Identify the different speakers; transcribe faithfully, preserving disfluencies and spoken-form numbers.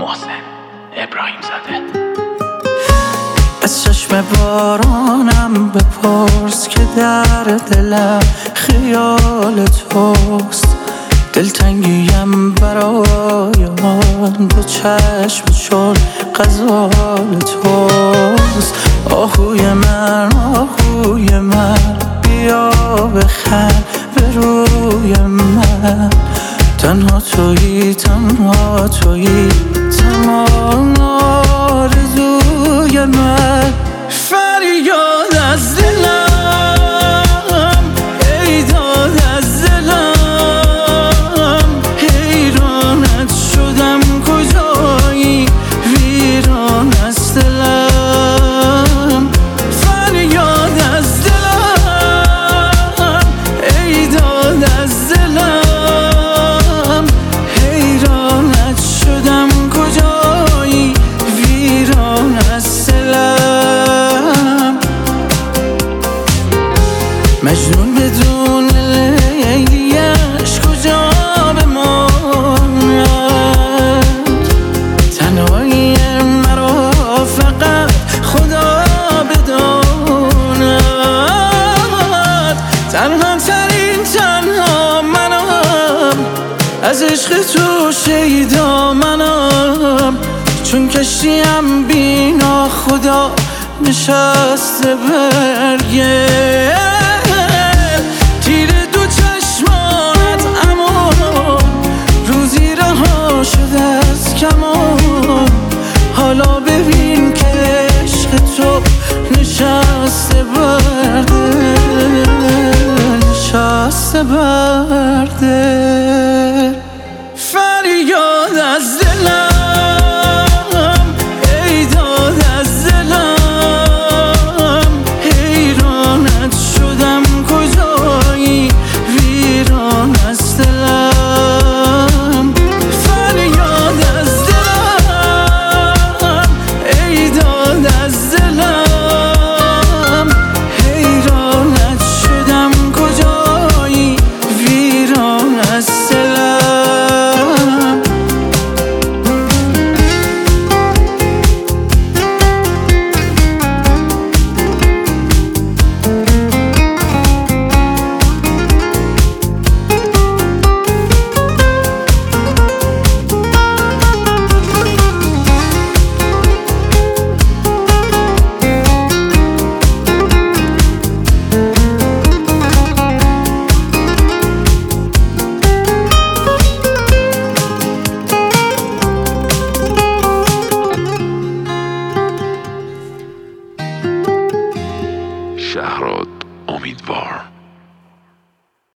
Speaker 1: محسن ابراهیم زاده.
Speaker 2: از چشم بارانم بپرس که در دلم خیال توست. دلتنگیم برای آن دو چشم چون غزال توست. آهوی من آهوی من بیا بخند به روی من. تنها تویی تنها تویی تمام آرزوی من. فریاد از دلم ای داد از دلم، حیرانت شدم کجایی ویران از دلم. فریاد از دلم ای داد از دلم، حیرانت شدم کجایی ویران از دلم. مجنون بدون لیلیش کجا بماند؟ تنهایی مرا فقط خدا بداند. تنها ترین تنها منم، از عشق تو شیدا منم. چون کشتیم بینا خدا نشسته برگه تیر دو چشمانت، اما روزی رها شده از کمان. حالا ببین که عشق تو نشسته برده نشسته برده. فریاد از دلم ای داد از دلم، حیرانت شدم کجایی ویران از دلم. فریاد از دلم ای داد از دلم، حیرانت شدم کجایی ویران از دلم.
Speaker 3: شهراد امیدوار.